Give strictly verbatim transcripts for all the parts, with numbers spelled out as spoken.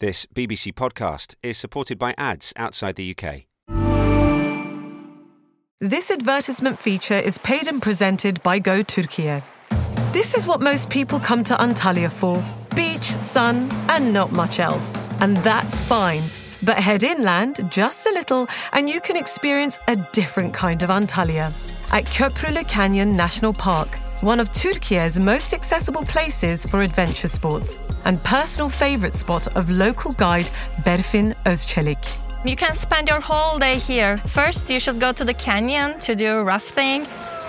This B B C podcast is supported by ads outside the U K. This advertisement feature is paid and presented by Go Turkey. This is what most people come to Antalya for. Beach, sun, and not much else. And that's fine. But head inland just a little and you can experience a different kind of Antalya at Köprülü Canyon National Park, one of Turkey's most accessible places for adventure sports and personal favourite spot of local guide Berfin Özçelik. You can spend your whole day here. First, you should go to the canyon to do rafting.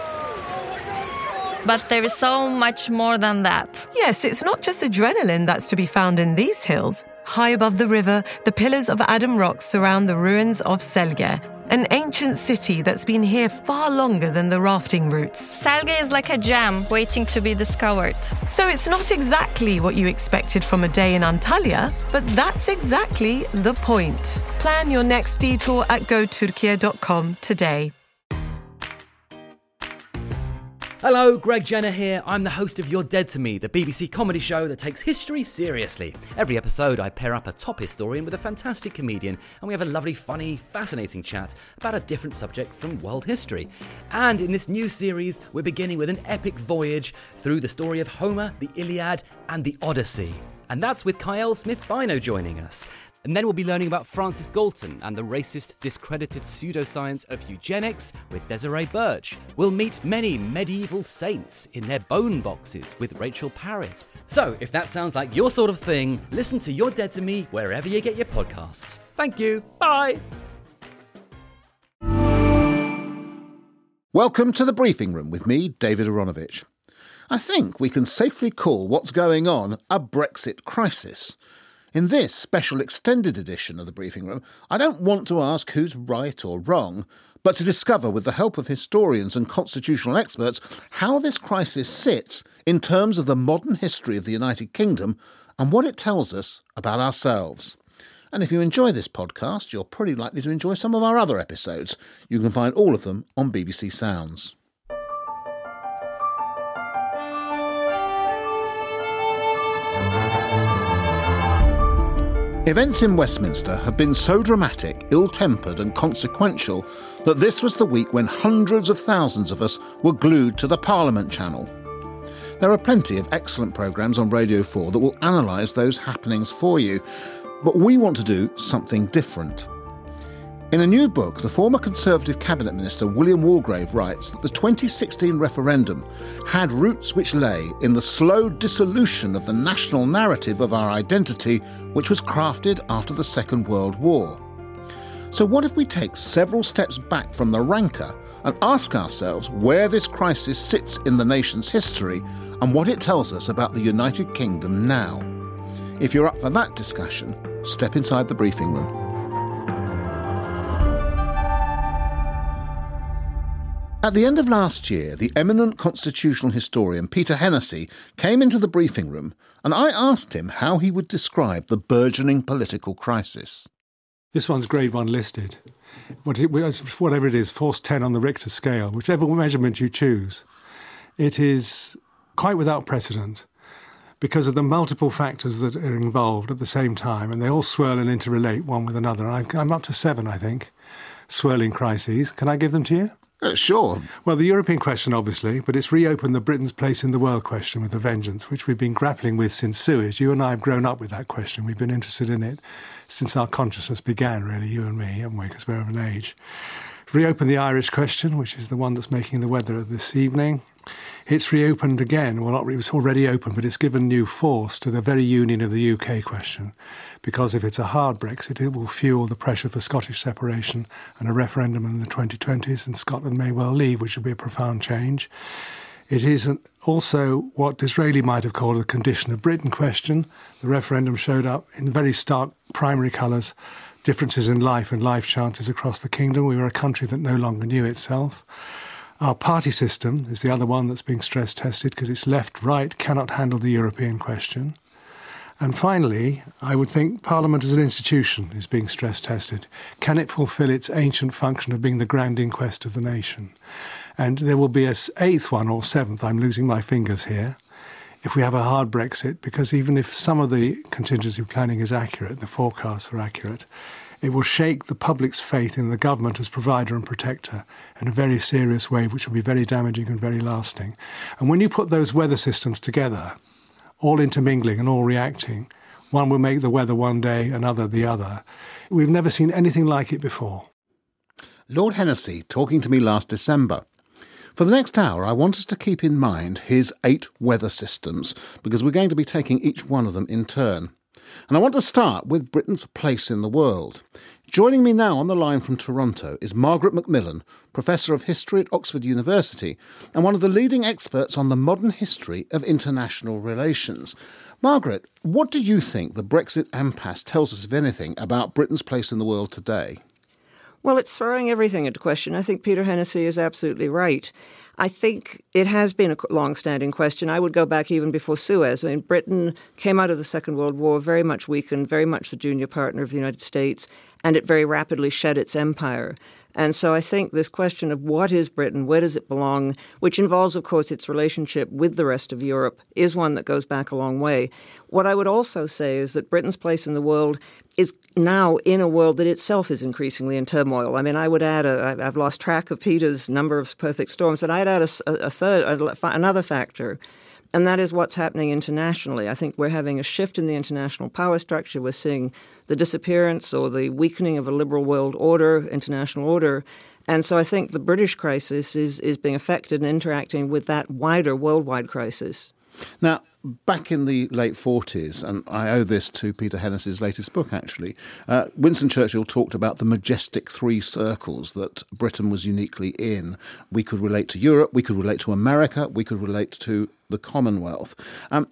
But there is so much more than that. Yes, it's not just adrenaline that's to be found in these hills. High above the river, the pillars of Adam Rock surround the ruins of Selge, an ancient city that's been here far longer than the rafting routes. Selge is like a gem waiting to be discovered. So it's not exactly what you expected from a day in Antalya, but that's exactly the point. Plan your next detour at go turkey dot com today. Hello, Greg Jenner here. I'm the host of You're Dead to Me, the B B C comedy show that takes history seriously. Every episode, I pair up a top historian with a fantastic comedian, and we have a lovely, funny, fascinating chat about a different subject from world history. And in this new series, we're beginning with an epic voyage through the story of Homer, the Iliad, and the Odyssey. And that's with Kyle Smith-Bino joining us. And then we'll be learning about Francis Galton and the racist, discredited pseudoscience of eugenics with Desiree Birch. We'll meet many medieval saints in their bone boxes with Rachel Parrott. So, if that sounds like your sort of thing, listen to You're Dead to Me wherever you get your podcasts. Thank you. Bye. Welcome to the briefing room with me, David Aronovich. I think we can safely call what's going on a Brexit crisis. In this special extended edition of the Briefing Room, I don't want to ask who's right or wrong, but to discover, with the help of historians and constitutional experts, how this crisis sits in terms of the modern history of the United Kingdom and what it tells us about ourselves. And if you enjoy this podcast, you're pretty likely to enjoy some of our other episodes. You can find all of them on B B C Sounds. Events in Westminster have been so dramatic, ill-tempered and consequential that this was the week when hundreds of thousands of us were glued to the Parliament channel. There are plenty of excellent programmes on Radio four that will analyse those happenings for you, but we want to do something different. In a new book, the former Conservative Cabinet Minister William Walgrave writes that the twenty sixteen referendum had roots which lay in the slow dissolution of the national narrative of our identity, which was crafted after the Second World War. So what if we take several steps back from the rancor and ask ourselves where this crisis sits in the nation's history and what it tells us about the United Kingdom now? If you're up for that discussion, step inside the briefing room. At the end of last year, the eminent constitutional historian Peter Hennessy came into the briefing room and I asked him how he would describe the burgeoning political crisis. This one's grade one listed. Whatever it is, force ten on the Richter scale, whichever measurement you choose. It is quite without precedent because of the multiple factors that are involved at the same time, and they all swirl and interrelate one with another. I'm up to seven, I think, swirling crises. Can I give them to you? Uh, sure. Well, the European question, obviously, but it's reopened the Britain's place in the world question with a vengeance, which we've been grappling with since Suez. You and I have grown up with that question. We've been interested in it since our consciousness began, really, you and me, haven't we, because we're of an age. Reopened the Irish question, which is the one that's making the weather this evening. It's reopened again. Well, not it was already open, but it's given new force to the very union of the U K question. Because if it's a hard Brexit, it will fuel the pressure for Scottish separation and a referendum in the twenty twenties, and Scotland may well leave, which will be a profound change. It is also what Disraeli might have called a condition of Britain question. The referendum showed up in very stark primary colours, differences in life and life chances across the kingdom. We were a country that no longer knew itself. Our party system is the other one that's being stress tested because it's left-right, cannot handle the European question. And finally, I would think Parliament as an institution is being stress tested. Can it fulfil its ancient function of being the grand inquest of the nation? And there will be an eighth one or seventh, I'm losing my fingers here, if we have a hard Brexit, because even if some of the contingency planning is accurate, the forecasts are accurate, it will shake the public's faith in the government as provider and protector in a very serious way, which will be very damaging and very lasting. And when you put those weather systems together, all intermingling and all reacting, one will make the weather one day, another the other. We've never seen anything like it before. Lord Hennessy talking to me last December. For the next hour, I want us to keep in mind his eight weather systems, because we're going to be taking each one of them in turn. And I want to start with Britain's place in the world. Joining me now on the line from Toronto is Margaret Macmillan, Professor of History at Oxford University and one of the leading experts on the modern history of international relations. Margaret, what do you think the Brexit impasse tells us, if anything, about Britain's place in the world today? Well, it's throwing everything into question. I think Peter Hennessy is absolutely right. I think it has been a long-standing question. I would go back even before Suez. I mean, Britain came out of the Second World War very much weakened, very much the junior partner of the United States, and it very rapidly shed its empire. And so I think this question of what is Britain, where does it belong, which involves, of course, its relationship with the rest of Europe, is one that goes back a long way. What I would also say is that Britain's place in the world is now in a world that itself is increasingly in turmoil. I mean, I would add, a, I've lost track of Peter's number of perfect storms, but I'd add a, a third, another factor, and that is what's happening internationally. I think we're having a shift in the international power structure. We're seeing the disappearance or the weakening of a liberal world order, international order. And so I think the British crisis is, is being affected and interacting with that wider worldwide crisis. Now, back in the late forties, and I owe this to Peter Hennessy's latest book, actually, uh, Winston Churchill talked about the majestic three circles that Britain was uniquely in. We could relate to Europe, we could relate to America, we could relate to the Commonwealth. Um,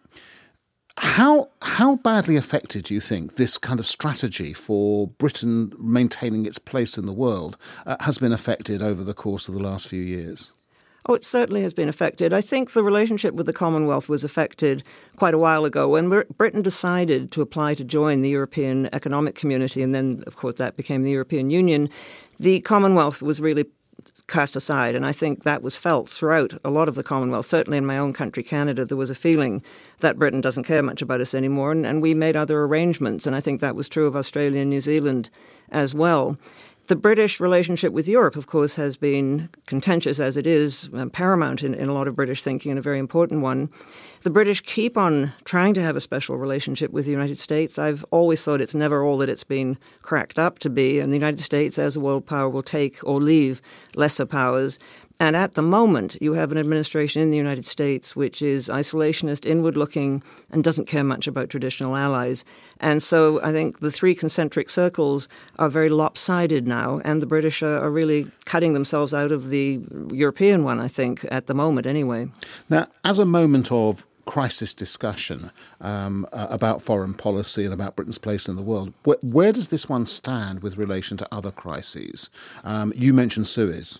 how how badly affected do you think this kind of strategy for Britain maintaining its place in the world uh, has been affected over the course of the last few years? Oh, it certainly has been affected. I think the relationship with the Commonwealth was affected quite a while ago when Britain decided to apply to join the European Economic Community, and then, of course, that became the European Union. The Commonwealth was really cast aside, and I think that was felt throughout a lot of the Commonwealth. Certainly in my own country, Canada, there was a feeling that Britain doesn't care much about us anymore, and, and we made other arrangements, and I think that was true of Australia and New Zealand as well. The British relationship with Europe, of course, has been contentious as it is, um, paramount in, in a lot of British thinking and a very important one. The British keep on trying to have a special relationship with the United States. I've always thought it's never all that it's been cracked up to be, and the United States, as a world power, will take or leave lesser powers. And at the moment, you have an administration in the United States which is isolationist, inward-looking, and doesn't care much about traditional allies. And so I think the three concentric circles are very lopsided now, and the British are, are really cutting themselves out of the European one, I think, at the moment anyway. Now, as a moment of crisis discussion um, uh, about foreign policy and about Britain's place in the world, where, where does this one stand with relation to other crises? Um, you mentioned Suez.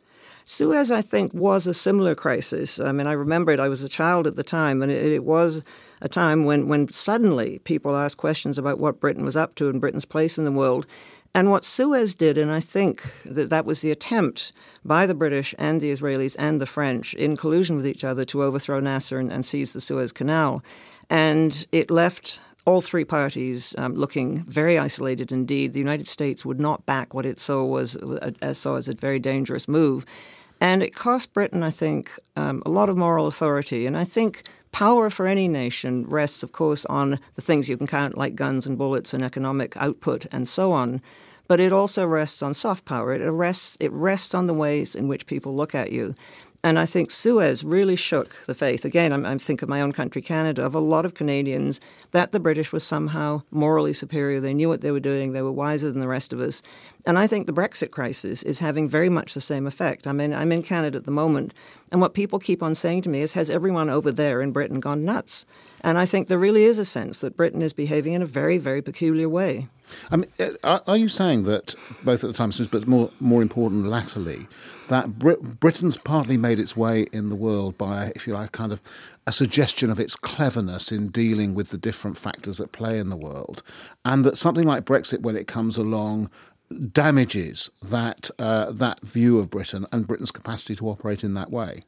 Suez, I think, was a similar crisis. I mean, I remember it. I was a child at the time, and it, it was a time when, when suddenly people asked questions about what Britain was up to and Britain's place in the world. And what Suez did, and I think that that was the attempt by the British and the Israelis and the French in collusion with each other to overthrow Nasser and, and seize the Suez Canal. And it left all three parties um, looking very isolated indeed. The United States would not back what it saw was as saw as a very dangerous move. And it cost Britain, I think, um, a lot of moral authority. And I think power for any nation rests, of course, on the things you can count like guns and bullets and economic output and so on. But it also rests on soft power. It rests, it rests on the ways in which people look at you. And I think Suez really shook the faith. Again, I'm, I'm thinking of my own country, Canada, of a lot of Canadians that the British was somehow morally superior. They knew what they were doing. They were wiser than the rest of us. And I think the Brexit crisis is having very much the same effect. I mean, I'm in Canada at the moment, and what people keep on saying to me is, has everyone over there in Britain gone nuts? And I think there really is a sense that Britain is behaving in a very, very peculiar way. I mean, are you saying that, both at the time, but more more important latterly, that Brit- Britain's partly made its way in the world by, if you like, kind of a suggestion of its cleverness in dealing with the different factors at play in the world, and that something like Brexit, when it comes along, damages that uh, that view of Britain and Britain's capacity to operate in that way?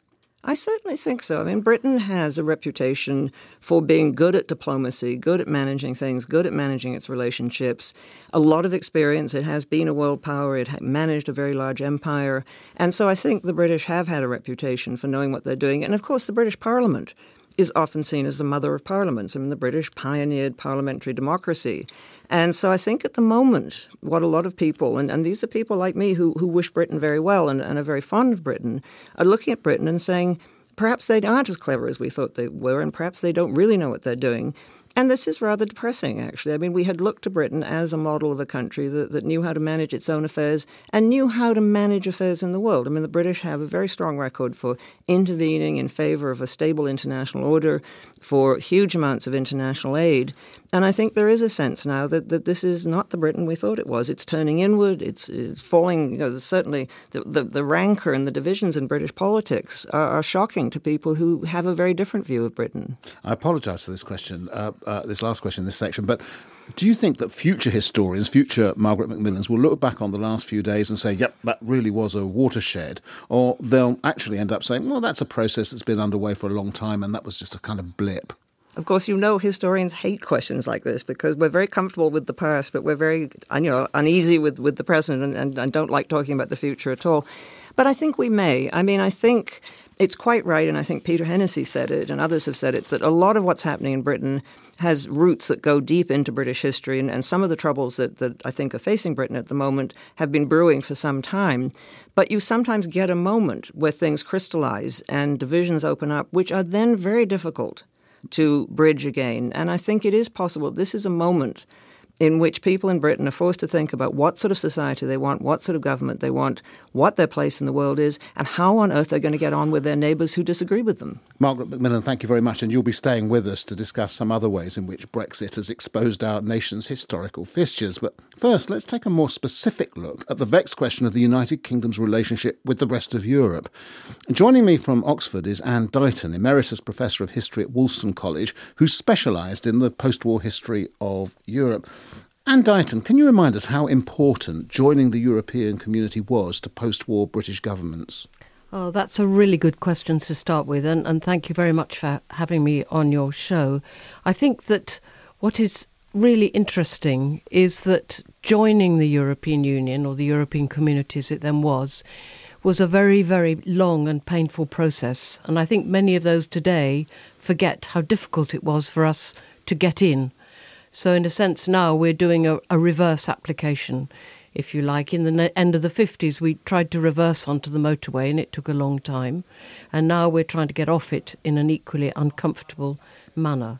I certainly think so. I mean, Britain has a reputation for being good at diplomacy, good at managing things, good at managing its relationships, a lot of experience. It has been a world power. It managed a very large empire. And so I think the British have had a reputation for knowing what they're doing. And, of course, the British Parliament is often seen as the mother of parliaments. I mean, the British pioneered parliamentary democracy. And so I think at the moment, what a lot of people, and, and these are people like me who, who wish Britain very well and, and are very fond of Britain, are looking at Britain and saying, perhaps they aren't as clever as we thought they were, and perhaps they don't really know what they're doing. And this is rather depressing, actually. I mean, we had looked to Britain as a model of a country that, that knew how to manage its own affairs and knew how to manage affairs in the world. I mean, the British have a very strong record for intervening in favor of a stable international order, for huge amounts of international aid. And I think there is a sense now that, that this is not the Britain we thought it was. It's turning inward. It's, it's falling. You know, certainly the, the, the rancor and the divisions in British politics are, are shocking to people who have a very different view of Britain. I apologise for this question. Uh, Uh, this last question in this section, but do you think that future historians, future Margaret Macmillans, will look back on the last few days and say, yep, that really was a watershed, or they'll actually end up saying, well, that's a process that's been underway for a long time and that was just a kind of blip? Of course, you know, historians hate questions like this because we're very comfortable with the past, but we're very, you know, uneasy with, with the present and, and, and don't like talking about the future at all. But I think we may. I mean, I think it's quite right, and I think Peter Hennessy said it and others have said it, that a lot of what's happening in Britain has roots that go deep into British history, and, and some of the troubles that, that I think are facing Britain at the moment have been brewing for some time. But you sometimes get a moment where things crystallize and divisions open up, which are then very difficult to bridge again. And I think it is possible. This is a moment in which people in Britain are forced to think about what sort of society they want, what sort of government they want, what their place in the world is, and how on earth they're going to get on with their neighbours who disagree with them. Margaret Macmillan, thank you very much, and you'll be staying with us to discuss some other ways in which Brexit has exposed our nation's historical fissures. But first, let's take a more specific look at the vexed question of the United Kingdom's relationship with the rest of Europe. Joining me from Oxford is Anne Dighton, Emeritus Professor of History at Wolfson College, who's specialised in the post-war history of Europe. Anne Dighton, can you remind us how important joining the European community was to post-war British governments? Oh, that's a really good question to start with, and, and thank you very much for having me on your show. I think that what is really interesting is that joining the European Union, or the European community as it then was, was a very, very long and painful process. And I think many of those today forget how difficult it was for us to get in. So in a sense now we're doing a, a reverse application, if you like. In the ne- end of the fifties we tried to reverse onto the motorway and it took a long time. And now we're trying to get off it in an equally uncomfortable manner.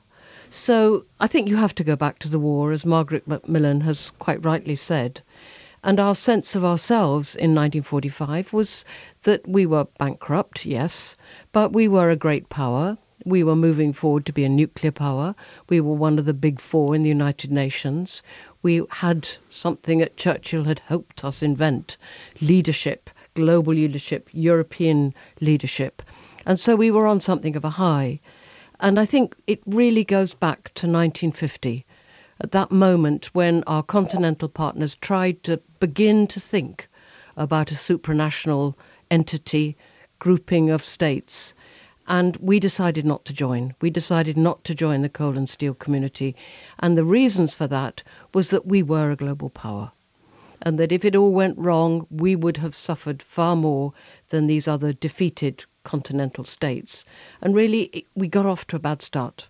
So I think you have to go back to the war, as Margaret Macmillan has quite rightly said. And our sense of ourselves in nineteen forty-five was that we were bankrupt, yes, but we were a great power. We were moving forward to be a nuclear power. We were one of the big four in the United Nations. We had something that Churchill had hoped us invent, leadership, global leadership, European leadership. And so we were on something of a high. And I think it really goes back to nineteen fifty, at that moment when our continental partners tried to begin to think about a supranational entity, grouping of states. And we decided not to join. We decided not to join the coal and steel community. And the reasons for that was that we were a global power. And that if it all went wrong, we would have suffered far more than these other defeated continental states. And really, we got off to a bad start.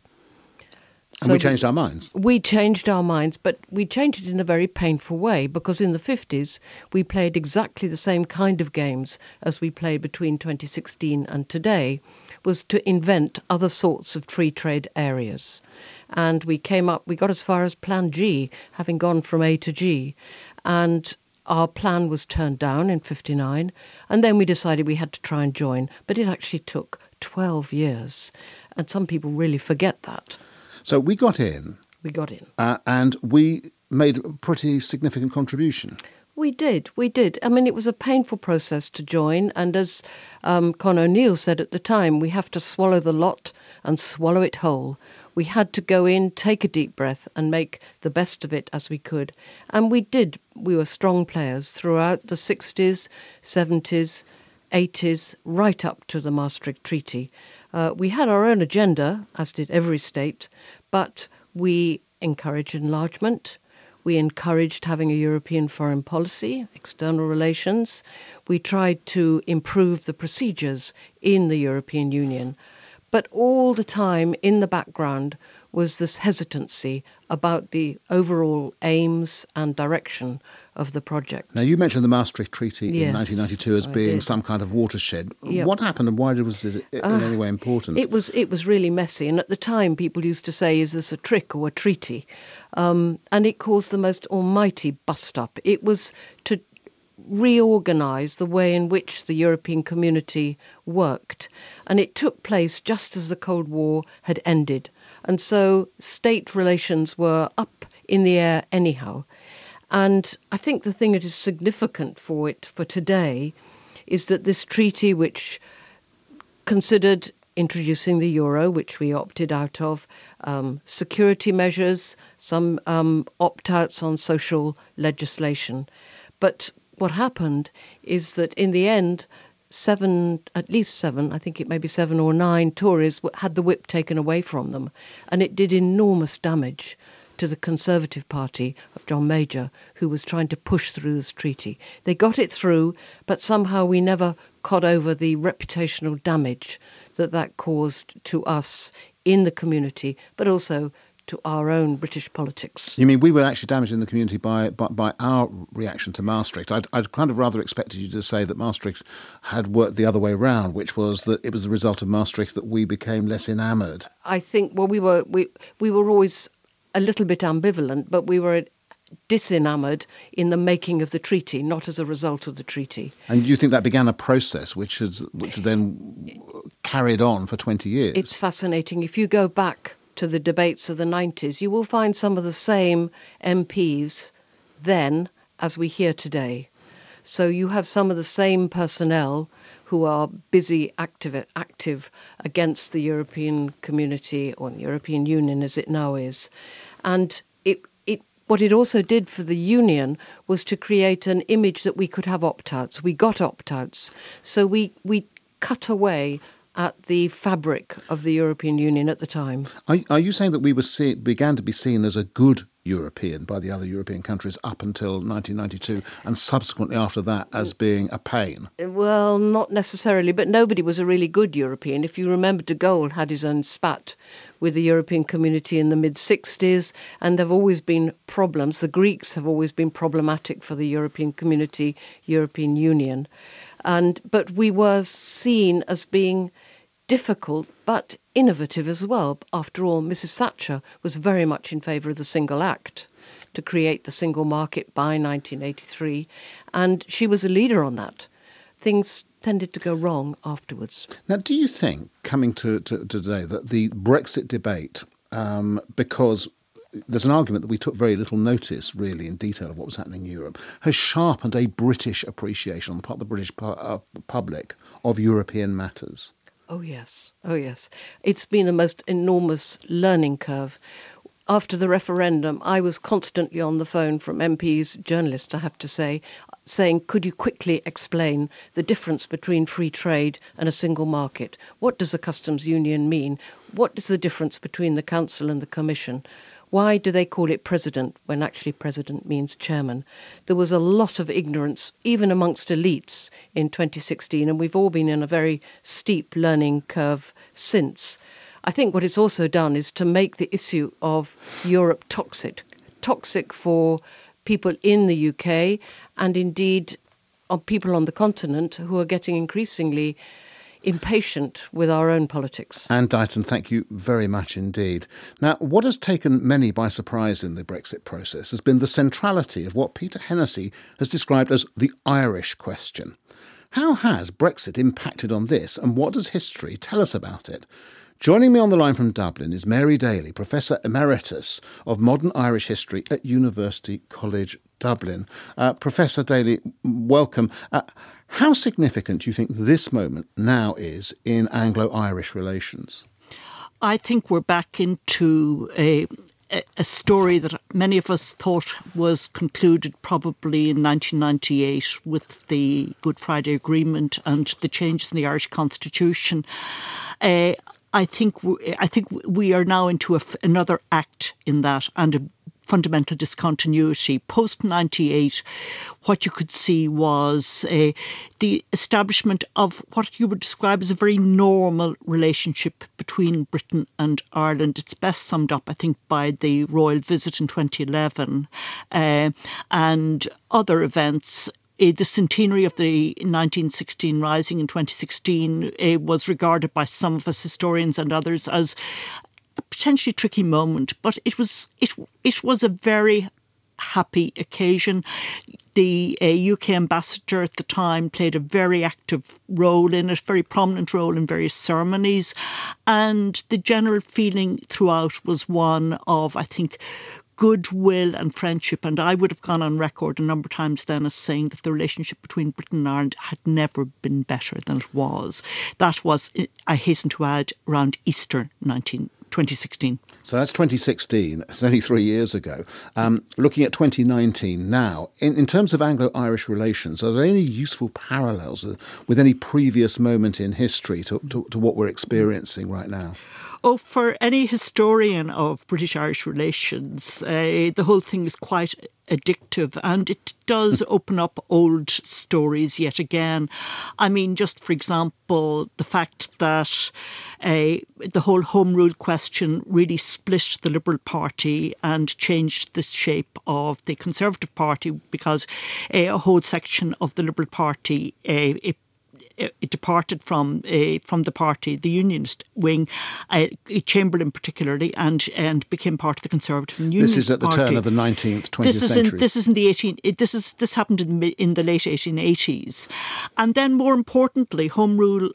And so we changed our minds. We changed our minds, but we changed it in a very painful way, because in the fifties, we played exactly the same kind of games as we played between twenty sixteen and today, was to invent other sorts of free trade areas. And we came up, we got as far as Plan G, having gone from A to G. And our plan was turned down in fifty-nine. And then we decided we had to try and join. But it actually took twelve years. And some people really forget that. So we got in. We got in. Uh, and we made a pretty significant contribution. We did, we did. I mean, it was a painful process to join. And as um, Con O'Neill said at the time, we have to swallow the lot and swallow it whole. We had to go in, take a deep breath and make the best of it as we could. And we did. We were strong players throughout the sixties, seventies, eighties right up to the Maastricht Treaty. Uh, we had our own agenda, as did every state, but we encouraged enlargement. We encouraged having a European foreign policy, external relations. We tried to improve the procedures in the European Union. But all the time in the background was this hesitancy about the overall aims and direction of the project. Now, you mentioned the Maastricht Treaty yes, in nineteen ninety-two as I being did. some kind of watershed. Yep. What happened and why was it in Uh, any way important? It was it was really messy, and at the time people used to say, is this a trick or a treaty? Um, and it caused the most almighty bust-up. It was to reorganise the way in which the European community worked, and it took place just as the Cold War had ended. And so state relations were up in the air anyhow. And I think the thing that is significant for it for today is that this treaty, which considered introducing the euro, which we opted out of, um, security measures, some um, opt-outs on social legislation. But what happened is that in the end, seven, at least seven, I think it may be seven or nine Tories had the whip taken away from them. And it did enormous damage to the Conservative Party of John Major, who was trying to push through this treaty. They got it through, but somehow we never got over the reputational damage that that caused to us in the community, but also to our own British politics. You mean we were actually damaged in the community by by, by our reaction to Maastricht? I'd, I'd kind of rather expected you to say that Maastricht had worked the other way round, which was that it was the result of Maastricht that we became less enamoured. I think, well, we were we we were always a little bit ambivalent, but we were disenamoured in the making of the treaty, not as a result of the treaty. And you think that began a process which has which then carried on for twenty years? It's fascinating. If you go back to the debates of the nineties, you will find some of the same M Ps then as we hear today. So you have some of the same personnel who are busy, active, active against the European community or the European Union as it now is. And it, it, what it also did for the Union was to create an image that we could have opt-outs. We got opt-outs. So we, we cut away at the fabric of the European Union at the time. Are, are you saying that we were see, began to be seen as a good European by the other European countries up until nineteen ninety-two and subsequently after that as being a pain? Well, not necessarily, but nobody was a really good European. If you remember, de Gaulle had his own spat with the European community in the mid-sixties, and there have always been problems. The Greeks have always been problematic for the European community, European Union. And but we were seen as being difficult but innovative as well. After all, Missus Thatcher was very much in favour of the Single Act to create the single market by nineteen eighty-three, and she was a leader on that. Things tended to go wrong afterwards. Now, do you think, coming to, to, to today, that the Brexit debate, um, because there's an argument that we took very little notice, really, in detail of what was happening in Europe, has sharpened a British appreciation on the part of the British pu- uh, public of European matters? Oh, yes. Oh, yes. It's been a most enormous learning curve. After the referendum, I was constantly on the phone from M Ps, journalists, I have to say, saying, could you quickly explain the difference between free trade and a single market? What does a customs union mean? What is the difference between the Council and the Commission? Why do they call it president when actually president means chairman? There was a lot of ignorance, even amongst elites in twenty sixteen, and we've all been in a very steep learning curve since. I think what it's also done is to make the issue of Europe toxic, toxic for people in the U K and indeed on people on the continent who are getting increasingly impatient with our own politics. Anne Dighton, thank you very much indeed. Now, what has taken many by surprise in the Brexit process has been the centrality of what Peter Hennessy has described as the Irish question. How has Brexit impacted on this, and what does history tell us about it? Joining me on the line from Dublin is Mary Daly, Professor Emeritus of Modern Irish History at University College Dublin. Uh, Professor Daly, welcome. Uh, How significant do you think this moment now is in Anglo-Irish relations? I think we're back into a a, a story that many of us thought was concluded probably in nineteen ninety-eight with the Good Friday Agreement and the changes in the Irish Constitution. Uh, I think I think we are now into a, another act in that, and a fundamental discontinuity. Post ninety-eight, what you could see was uh, the establishment of what you would describe as a very normal relationship between Britain and Ireland. It's best summed up, I think, by the royal visit in twenty eleven uh, and other events. Uh, the centenary of the nineteen sixteen Rising in twenty sixteen uh, was regarded by some of us historians and others as a potentially tricky moment, but it was it it was a very happy occasion. The uh, U K ambassador at the time played a very active role in it, very prominent role in various ceremonies, and the general feeling throughout was one of, I think, goodwill and friendship. And I would have gone on record a number of times then as saying that the relationship between Britain and Ireland had never been better than it was. That was, I hasten to add, around Easter twenty sixteen. So that's twenty sixteen. It's only three years ago. Um, looking at twenty nineteen now, in, in terms of Anglo-Irish relations, are there any useful parallels with any previous moment in history to, to, to what we're experiencing right now? Oh, for any historian of British-Irish relations, uh, the whole thing is quite addictive, and it does open up old stories yet again. I mean, just for example, the fact that uh, the whole Home Rule question really split the Liberal Party and changed the shape of the Conservative Party, because uh, a whole section of the Liberal Party uh, it It departed from uh, from the party, the Unionist wing, uh, Chamberlain particularly, and and became part of the Conservative and Unionist This is at the party. turn of the nineteenth, twentieth this is century. In, this is in the eighteen. It, this is this happened in in the late eighteen eighties, and then more importantly, Home Rule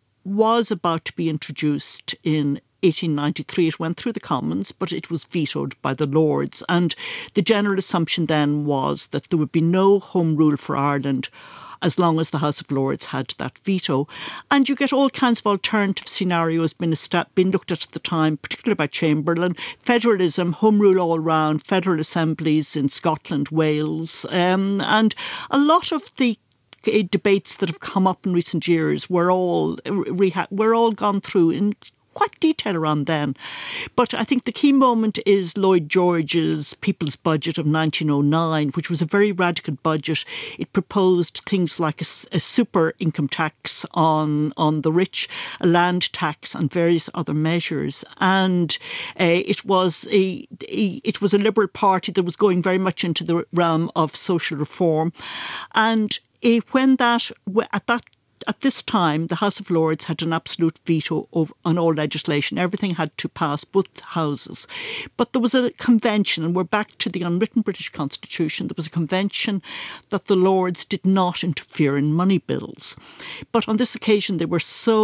was about to be introduced in eighteen ninety-three. It went through the Commons, but it was vetoed by the Lords, and the general assumption then was that there would be no Home Rule for Ireland as long as the House of Lords had that veto. And you get all kinds of alternative scenarios being, esta- being looked at at the time, particularly by Chamberlain. Federalism, Home Rule all round, federal assemblies in Scotland, Wales, um, and a lot of the uh, debates that have come up in recent years were all, reha- were all gone through in quite detail around then. But I think the key moment is Lloyd George's People's Budget of nineteen oh nine, which was a very radical budget. It proposed things like a, a super income tax on, on the rich, a land tax and various other measures. And uh, it was a, a it was a Liberal Party that was going very much into the realm of social reform. And uh, when that, at that At this time, the House of Lords had an absolute veto of, on all legislation. Everything had to pass both houses. But there was a convention, and we're back to the unwritten British Constitution. There was a convention that the Lords did not interfere in money bills. But on this occasion, they were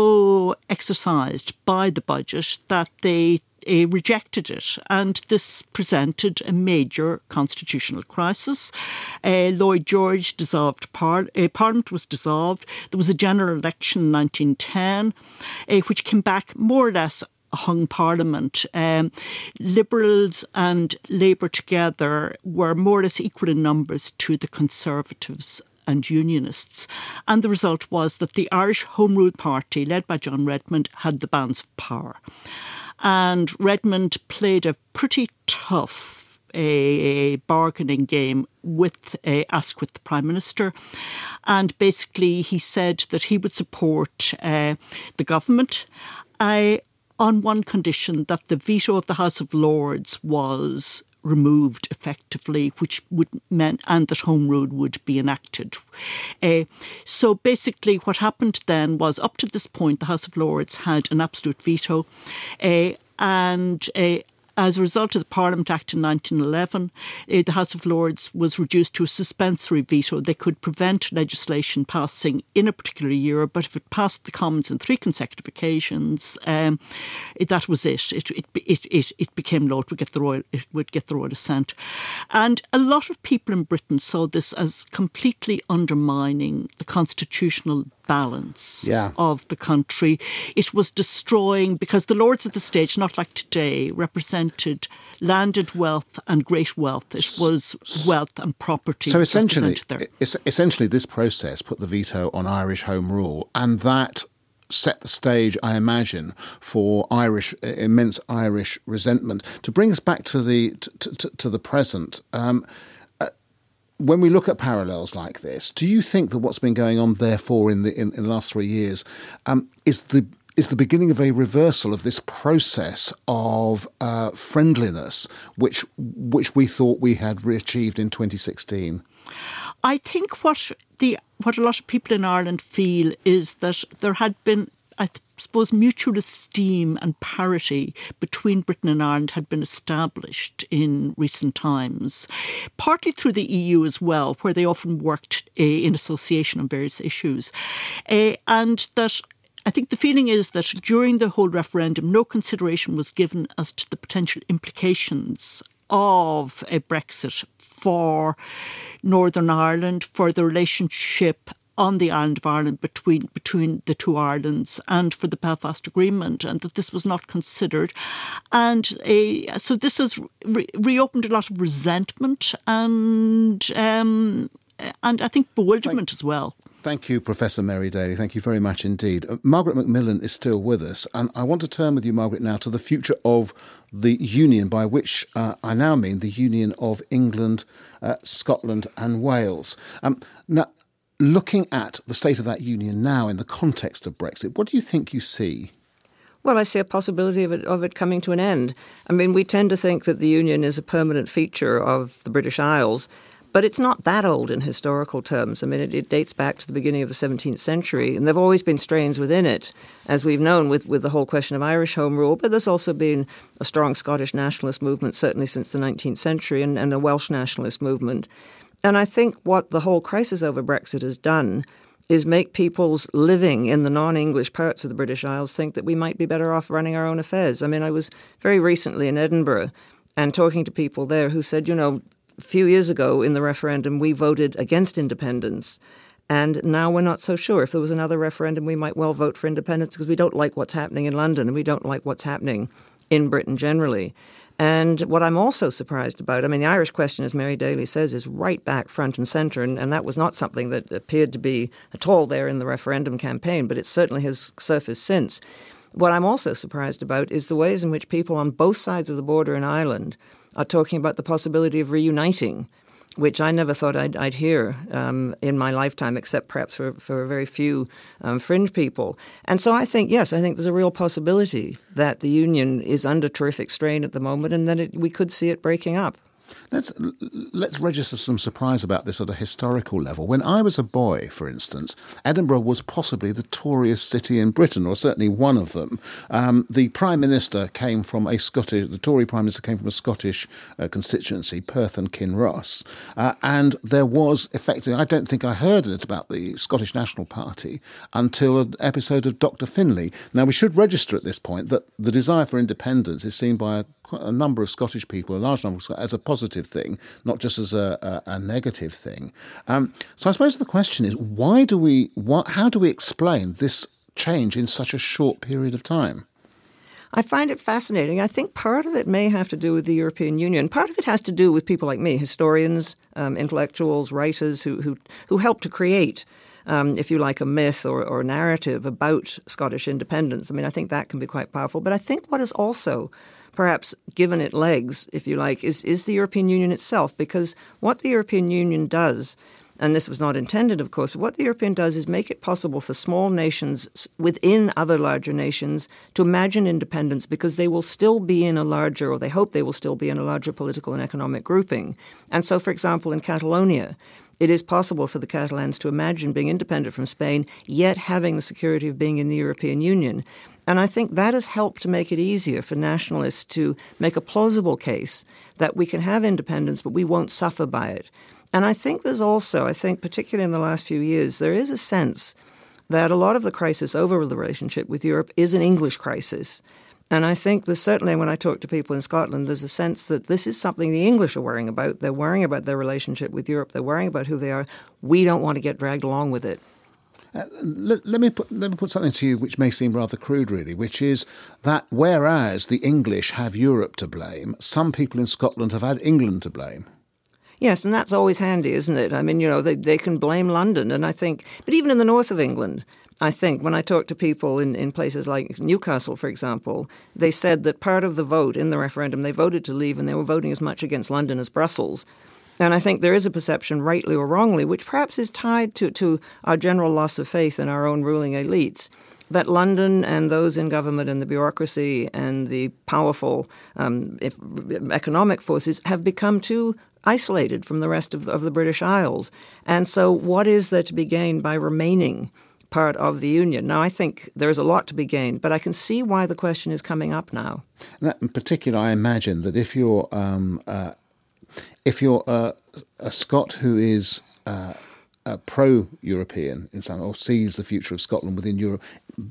so exercised by the budget that they Uh, rejected it, and this presented a major constitutional crisis. Uh, Lloyd George dissolved par- uh, Parliament was dissolved. There was a general election in nineteen ten, uh, which came back more or less a hung Parliament. Um, Liberals and Labour together were more or less equal in numbers to the Conservatives and Unionists. And the result was that the Irish Home Rule Party, led by John Redmond, had the balance of power. And Redmond played a pretty tough a bargaining game with uh, Asquith, the Prime Minister. And basically he said that he would support uh, the government uh, on one condition, that the veto of the House of Lords was removed effectively, which would mean, and that Home Rule would be enacted. Uh, so basically what happened then was, up to this point, the House of Lords had an absolute veto, uh, and uh, as a result of the Parliament Act in nineteen eleven, uh, the House of Lords was reduced to a suspensory veto. They could prevent legislation passing in a particular year, but if it passed the Commons on three consecutive occasions, um, it, that was it. It, it, it, it, it became law. It would get the royal, it would get the royal assent. And a lot of people in Britain saw this as completely undermining the constitutional balance yeah. of the country. It was destroying, because the Lords at the stage, not like today, represent represented landed wealth and great wealth. It was wealth and property. So essentially, there. essentially, this process put the veto on Irish Home Rule, and that set the stage, I imagine, for Irish immense Irish resentment. To bring us back to the to, to, to the present. Um, When we look at parallels like this, do you think that what's been going on, therefore, in the in, in the last three years, um, is the is the beginning of a reversal of this process of uh, friendliness, which which we thought we had achieved in twenty sixteen? I think what the what a lot of people in Ireland feel is that there had been, I suppose, mutual esteem and parity between Britain and Ireland had been established in recent times, partly through the E U as well, where they often worked uh, in association on various issues. Uh, and that I think the feeling is that during the whole referendum, no consideration was given as to the potential implications of a Brexit for Northern Ireland, for the relationship on the island of Ireland between between the two Irelands, and for the Belfast Agreement, and that this was not considered. And uh, so this has re- reopened a lot of resentment and um, and I think bewilderment Thank, as well. Thank you, Professor Mary Daly. Thank you very much indeed. Uh, Margaret Macmillan is still with us, and I want to turn with you, Margaret, now to the future of the Union, by which uh, I now mean the Union of England, uh, Scotland and Wales. Um, now, looking at the state of that union now in the context of Brexit, what do you think you see? Well, I see a possibility of it, of it coming to an end. I mean, we tend to think that the Union is a permanent feature of the British Isles, but it's not that old in historical terms. I mean, it, it dates back to the beginning of the seventeenth century, and there have always been strains within it, as we've known with, with the whole question of Irish Home Rule, but there's also been a strong Scottish nationalist movement, certainly since the nineteenth century, and, and a Welsh nationalist movement. And I think what the whole crisis over Brexit has done is make people's living in the non-English parts of the British Isles think that we might be better off running our own affairs. I mean, I was very recently in Edinburgh and talking to people there who said, you know, a few years ago in the referendum, we voted against independence. And now we're not so sure. If there was another referendum, we might well vote for independence because we don't like what's happening in London and we don't like what's happening in Britain generally. And what I'm also surprised about, I mean, the Irish question, as Mary Daly says, is right back front and centre, and, and that was not something that appeared to be at all there in the referendum campaign, but it certainly has surfaced since. What I'm also surprised about is the ways in which people on both sides of the border in Ireland are talking about the possibility of reuniting, which I never thought I'd, I'd hear um, in my lifetime, except perhaps for, for a very few um, fringe people. And so I think, yes, I think there's a real possibility that the union is under terrific strain at the moment and that it, we could see it breaking up. Let's let's register some surprise about this at a historical level. When I was a boy, for instance, Edinburgh was possibly the Toryest city in Britain, or certainly one of them. Um, the Prime Minister came from a Scottish, the Tory Prime Minister came from a Scottish uh, constituency, Perth and Kinross, uh, and there was effectively, I don't think I heard it about the Scottish National Party until an episode of Doctor Finlay. Now, we should register at this point that the desire for independence is seen by a, a number of Scottish people, a large number of Scottish, as a positive thing, not just as a, a, a negative thing. Um, so I suppose the question is, why do we, what, how do we explain this change in such a short period of time? I find it fascinating. I think part of it may have to do with the European Union. Part of it has to do with people like me, historians, um, intellectuals, writers who, who, who help to create, um, if you like, a myth or, or a narrative about Scottish independence. I mean, I think that can be quite powerful. But I think what is also perhaps given it legs, if you like, is, is the European Union itself. Because what the European Union does, and this was not intended, of course, but what the European does is make it possible for small nations within other larger nations to imagine independence because they will still be in a larger, or they hope they will still be in a larger political and economic grouping. And so, for example, in Catalonia, it is possible for the Catalans to imagine being independent from Spain, yet having the security of being in the European Union. And I think that has helped to make it easier for nationalists to make a plausible case that we can have independence, but we won't suffer by it. And I think there's also, I think particularly in the last few years, there is a sense that a lot of the crisis over the relationship with Europe is an English crisis. And I think there's certainly, when I talk to people in Scotland, there's a sense that this is something the English are worrying about. They're worrying about their relationship with Europe. They're worrying about who they are. We don't want to get dragged along with it. Uh, let, let me put let me put something to you which may seem rather crude, really, which is that whereas the English have Europe to blame, some people in Scotland have had England to blame. Yes, and that's always handy, isn't it? I mean, you know, they they can blame London, and I think, but even in the north of England, I think when I talk to people in, in places like Newcastle, for example, they said that part of the vote in the referendum, they voted to leave, and they were voting as much against London as Brussels. And I think there is a perception, rightly or wrongly, which perhaps is tied to, to our general loss of faith in our own ruling elites, that London and those in government and the bureaucracy and the powerful um, if, economic forces have become too isolated from the rest of the, of the British Isles. And so what is there to be gained by remaining part of the Union? Now, I think there's a lot to be gained, but I can see why the question is coming up now. And that in particular, I imagine that if you're um, uh, if you're uh, a Scot who is uh, uh, pro-European in some, or sees the future of Scotland within Europe,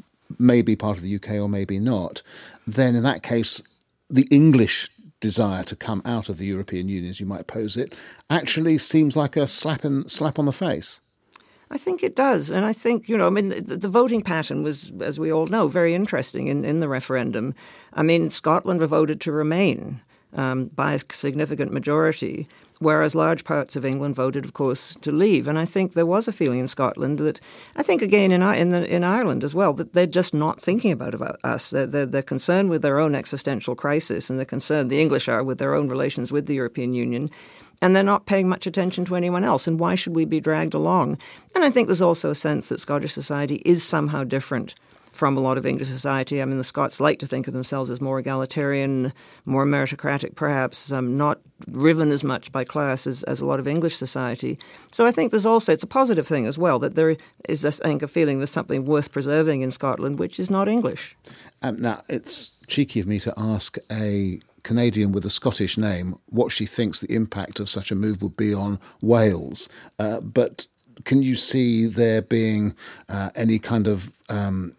maybe part of the U K or maybe not, then in that case, the English desire to come out of the European Union, as you might pose it, actually seems like a slap in, slap on the face. I think it does. And I think, you know, I mean, the, the voting pattern was, as we all know, very interesting in, in the referendum. I mean, Scotland voted to remain um, by a significant majority, whereas large parts of England voted, of course, to leave. And I think there was a feeling in Scotland that, I think again in in, the, in Ireland as well, that they're just not thinking about, about us. They're, they're, they're concerned with their own existential crisis, and they're concerned, the English are, with their own relations with the European Union. And they're not paying much attention to anyone else. And why should we be dragged along? And I think there's also a sense that Scottish society is somehow different from a lot of English society. I mean, the Scots like to think of themselves as more egalitarian, more meritocratic perhaps, um, not driven as much by class as, as a lot of English society. So I think there's also, it's a positive thing as well, that there is, I think, a feeling there's something worth preserving in Scotland, which is not English. Um, now, it's cheeky of me to ask a Canadian with a Scottish name what she thinks the impact of such a move would be on Wales. Uh, but can you see there being uh, any kind of um,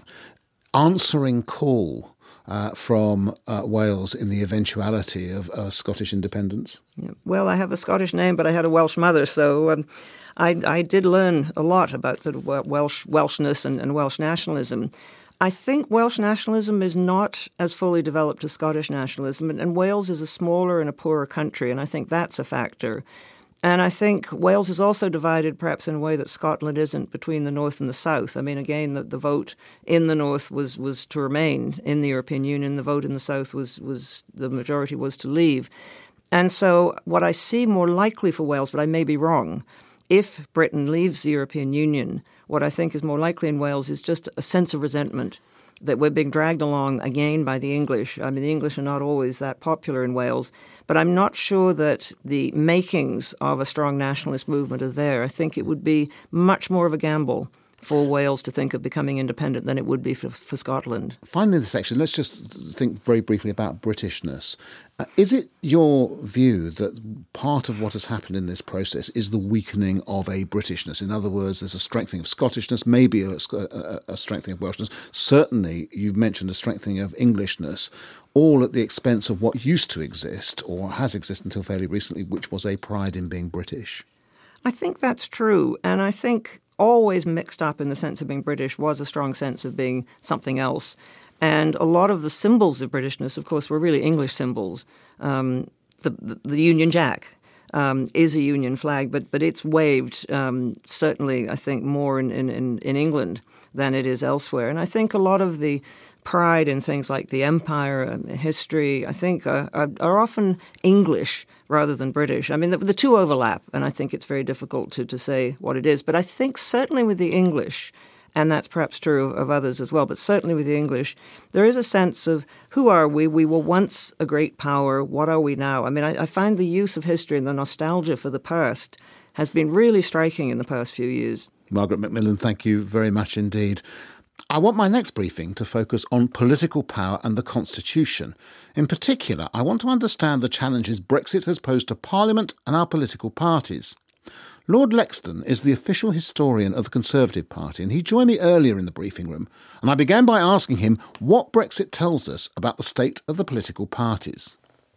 answering call uh, from uh, Wales in the eventuality of uh, Scottish independence? Yeah. Well, I have a Scottish name, but I had a Welsh mother, so um, I, I did learn a lot about sort of Welsh Welshness and, and Welsh nationalism. I think Welsh nationalism is not as fully developed as Scottish nationalism, and, and Wales is a smaller and a poorer country, and I think that's a factor. And I think Wales is also divided perhaps in a way that Scotland isn't, between the north and the south. I mean, again, the, the vote in the north was, was to remain in the European Union. The vote in the south was, was the majority was to leave. And so what I see more likely for Wales, but I may be wrong, if Britain leaves the European Union, what I think is more likely in Wales is just a sense of resentment that we're being dragged along again by the English. I mean, the English are not always that popular in Wales, but I'm not sure that the makings of a strong nationalist movement are there. I think it would be much more of a gamble for Wales to think of becoming independent than it would be for, for Scotland. Finally in this section, let's just think very briefly about Britishness. Uh, is it your view that part of what has happened in this process is the weakening of a Britishness? In other words, there's a strengthening of Scottishness, maybe a, a, a strengthening of Welshness. Certainly, you've mentioned a strengthening of Englishness, all at the expense of what used to exist, or has existed until fairly recently, which was a pride in being British. I think that's true, and I think always mixed up in the sense of being British was a strong sense of being something else. And a lot of the symbols of Britishness, of course, were really English symbols. Um, the, the, the Union Jack um, is a Union flag, but but it's waved um, certainly, I think, more in, in, in England than it is elsewhere. And I think a lot of the pride in things like the empire and history, I think, are, are, are often English rather than British. I mean, the, the two overlap, and I think it's very difficult to, to say what it is. But I think certainly with the English, and that's perhaps true of others as well, but certainly with the English, there is a sense of who are we? We were once a great power. What are we now? I mean, I, I find the use of history and the nostalgia for the past has been really striking in the past few years. Margaret Macmillan, thank you very much indeed. I want my next briefing to focus on political power and the Constitution. In particular, I want to understand the challenges Brexit has posed to Parliament and our political parties. Lord Lexden is the official historian of the Conservative Party, and he joined me earlier in the briefing room, and I began by asking him what Brexit tells us about the state of the political parties.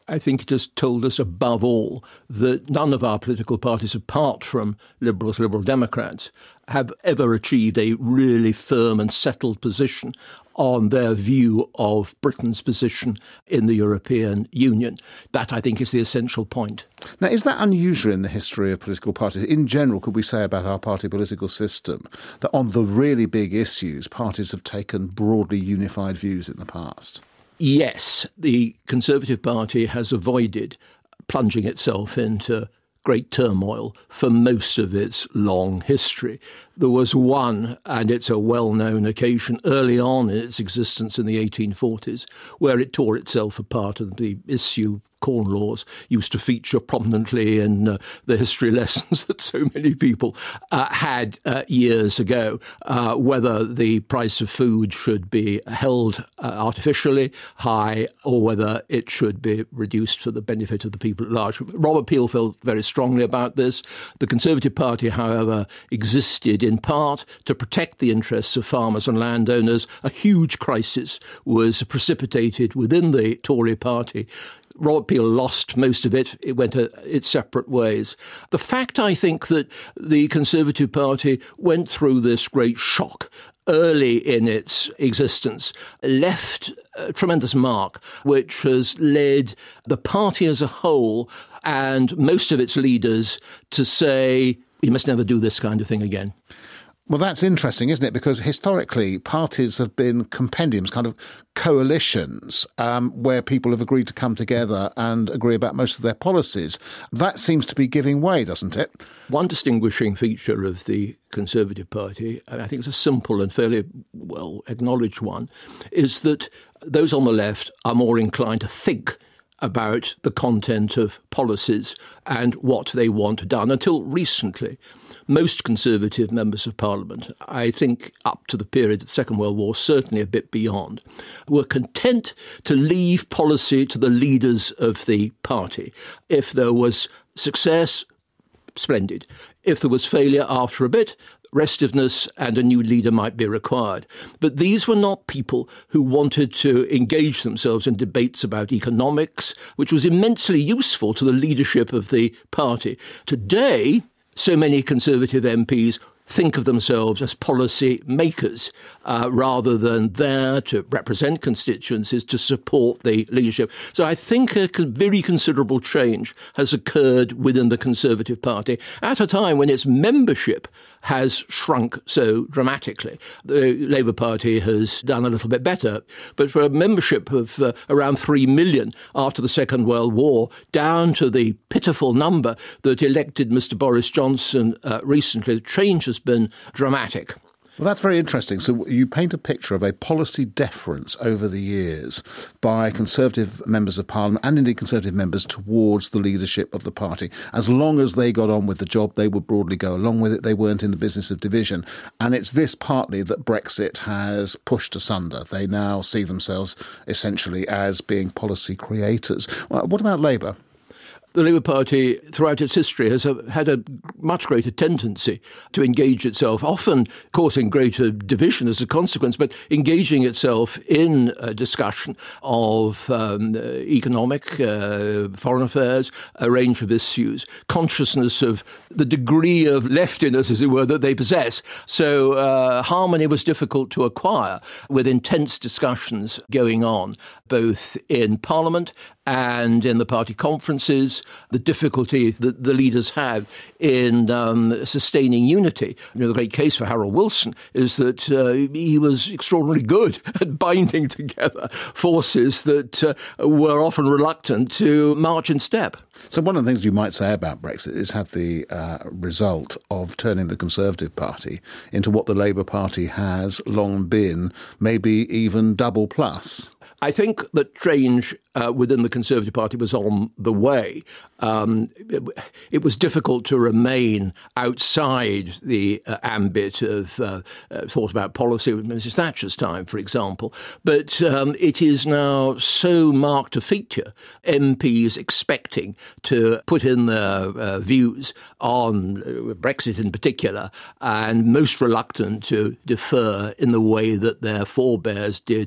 I think it has told us above all that none of our political parties, apart from Liberals, Liberal Democrats, have ever achieved a really firm and settled position on their view of Britain's position in the European Union. That, I think, is the essential point. Now, is that unusual in the history of political parties? In general, could we say about our party political system that on the really big issues, parties have taken broadly unified views in the past? Yes, the Conservative Party has avoided plunging itself into great turmoil for most of its long history. There was one, and it's a well-known occasion, early on in its existence in the eighteen forties, where it tore itself apart and the issue Corn Laws used to feature prominently in uh, the history lessons that so many people uh, had uh, years ago, uh, whether the price of food should be held uh, artificially high or whether it should be reduced for the benefit of the people at large. Robert Peel felt very strongly about this. The Conservative Party, however, existed in part to protect the interests of farmers and landowners. A huge crisis was precipitated within the Tory party. Robert Peel lost most of it. It went a, its separate ways. The fact, I think, that the Conservative Party went through this great shock early in its existence left a tremendous mark, which has led the party as a whole and most of its leaders to say, we must never do this kind of thing again. Well, that's interesting, isn't it? Because historically, parties have been compendiums, kind of coalitions, um, where people have agreed to come together and agree about most of their policies. That seems to be giving way, doesn't it? One distinguishing feature of the Conservative Party, and I think it's a simple and fairly well acknowledged one, is that those on the left are more inclined to think about the content of policies and what they want done. Until recently, most Conservative members of Parliament, I think up to the period of the Second World War, certainly a bit beyond, were content to leave policy to the leaders of the party. If there was success, splendid. If there was failure after a bit, restiveness and a new leader might be required. But these were not people who wanted to engage themselves in debates about economics, which was immensely useful to the leadership of the party. Today, so many Conservative M Ps think of themselves as policy makers uh, rather than there to represent constituencies, to support the leadership. So I think a very considerable change has occurred within the Conservative Party at a time when its membership has shrunk so dramatically. The Labour Party has done a little bit better, but for a membership of uh, around three million after the Second World War, down to the pitiful number that elected Mister Boris Johnson uh, recently, the change has been dramatic. Well, that's very interesting. So you paint a picture of a policy deference over the years by Conservative members of Parliament and indeed Conservative members towards the leadership of the party. As long as they got on with the job, they would broadly go along with it. They weren't in the business of division. And it's this partly that Brexit has pushed asunder. They now see themselves essentially as being policy creators. Well, what about Labour? The Labour Party, throughout its history, has had a much greater tendency to engage itself, often causing greater division as a consequence, but engaging itself in a discussion of um, economic, uh, foreign affairs, a range of issues, consciousness of the degree of leftiness, as it were, that they possess. So uh, harmony was difficult to acquire, with intense discussions going on, both in Parliament and in the party conferences, the difficulty that the leaders have in um, sustaining unity. You know, the great case for Harold Wilson is that uh, he was extraordinarily good at binding together forces that uh, were often reluctant to march in step. So one of the things you might say about Brexit is had the uh, result of turning the Conservative Party into what the Labour Party has long been, maybe even double plus. I think that change uh, within the Conservative Party was on the way. Um, it, it was difficult to remain outside the uh, ambit of uh, uh, thought about policy with Missus Thatcher's time, for example. But um, it is now so marked a feature, M Ps expecting to put in their uh, views on uh, Brexit in particular, and most reluctant to defer in the way that their forebears did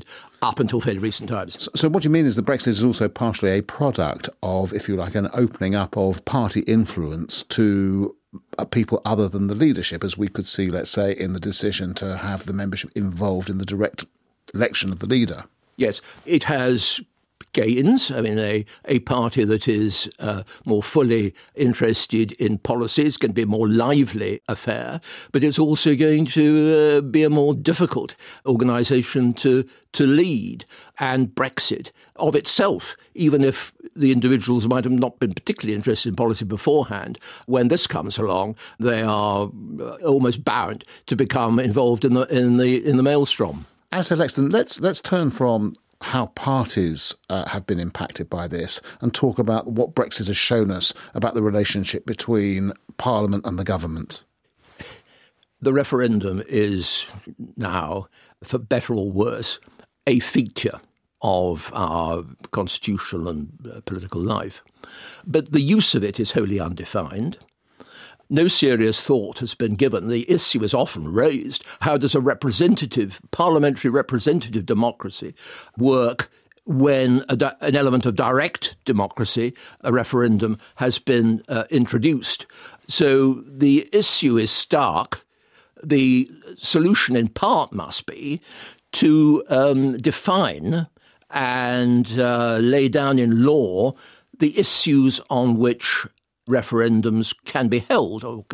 up until fairly recent times. So, so what you mean is that Brexit is also partially a product of, if you like, an opening up of party influence to uh, people other than the leadership, as we could see, let's say, in the decision to have the membership involved in the direct election of the leader. Yes, it has gains. I mean, a, a party that is uh, more fully interested in policies can be a more lively affair, but it's also going to uh, be a more difficult organisation to to lead. And Brexit of itself, even if the individuals might have not been particularly interested in policy beforehand, when this comes along, they are almost bound to become involved in the in the in the maelstrom. Alistair Lexton, let's let's turn from how parties uh, have been impacted by this and talk about what Brexit has shown us about the relationship between Parliament and the government. The referendum is now, for better or worse, a feature of our constitutional and uh, political life. But the use of it is wholly undefined. No serious thought has been given. The issue is often raised. How does a representative, parliamentary representative democracy work when a di- an element of direct democracy, a referendum, has been uh, introduced? So the issue is stark. The solution in part must be to um, define and uh, lay down in law the issues on which referendums can be held, or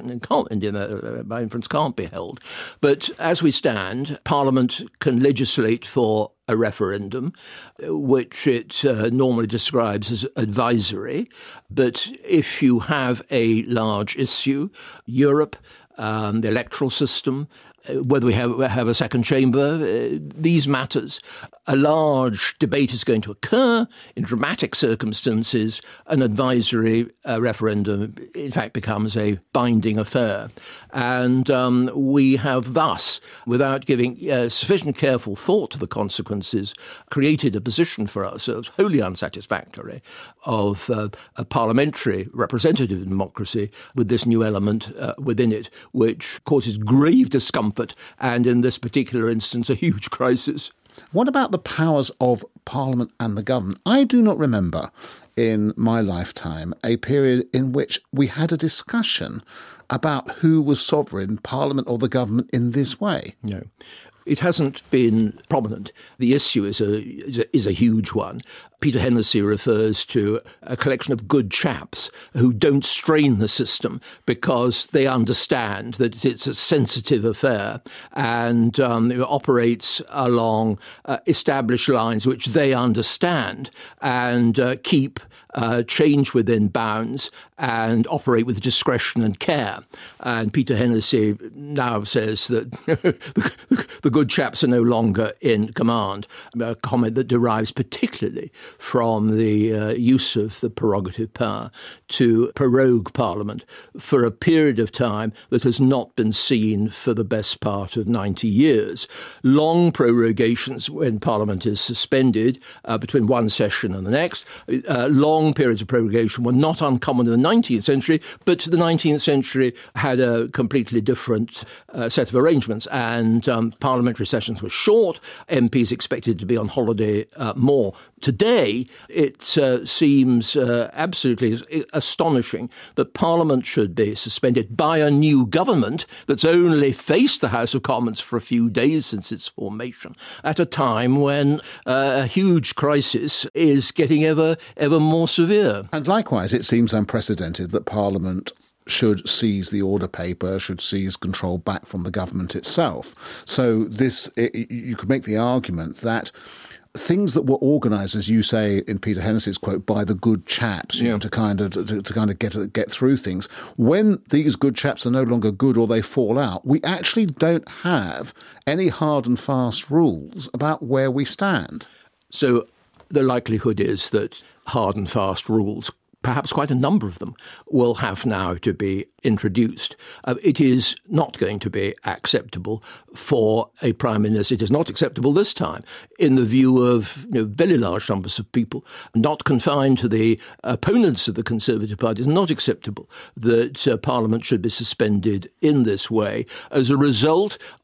can't, by inference can't be held. But as we stand, Parliament can legislate for a referendum, which it uh, normally describes as advisory. But if you have a large issue, Europe, um, the electoral system, whether we have, have a second chamber, uh, these matters, a large debate is going to occur. In dramatic circumstances, an advisory uh, referendum, in fact, becomes a binding affair. And um, we have thus, without giving uh, sufficient careful thought to the consequences, created a position for ourselves, wholly unsatisfactory, of uh, a parliamentary representative democracy with this new element uh, within it, which causes grave discomfort and, in this particular instance, a huge crisis. What about the powers of Parliament and the government? I do not remember in my lifetime a period in which we had a discussion about who was sovereign, Parliament or the government, in this way. No. It hasn't been prominent. The issue is a, is a is a huge one. Peter Hennessy refers to a collection of good chaps who don't strain the system because they understand that it's a sensitive affair and um, it operates along uh, established lines which they understand and uh, keep uh, change within bounds and operate with discretion and care. And Peter Hennessy now says that the, the good chaps are no longer in command, a comment that derives particularly from the uh, use of the prerogative power to prorogue Parliament for a period of time that has not been seen for the best part of ninety years. Long prorogations when Parliament is suspended uh, between one session and the next. Uh, long periods of prorogation were not uncommon in the nineteenth century, but the nineteenth century had a completely different uh, set of arrangements, and um, parliamentary sessions were short. M Ps expected to be on holiday uh, more. Today, it uh, seems uh, absolutely astonishing that Parliament should be suspended by a new government that's only faced the House of Commons for a few days since its formation, at a time when uh, a huge crisis is getting ever, ever more severe. And likewise, it seems unprecedented that Parliament should seize the order paper, should seize control back from the government itself. So this, it, you could make the argument that things that were organised, as you say in Peter Hennessy's quote, by the good chaps, you yeah. know, to kind of to, to kind of get get through things. When these good chaps are no longer good or they fall out, we actually don't have any hard and fast rules about where we stand. So the likelihood is that hard and fast rules, perhaps quite a number of them, will have now to be introduced. Uh, it is not going to be acceptable for a Prime Minister. It is not acceptable this time, in the view of you know, very large numbers of people, not confined to the opponents of the Conservative Party. It's not acceptable that uh, Parliament should be suspended in this way as a result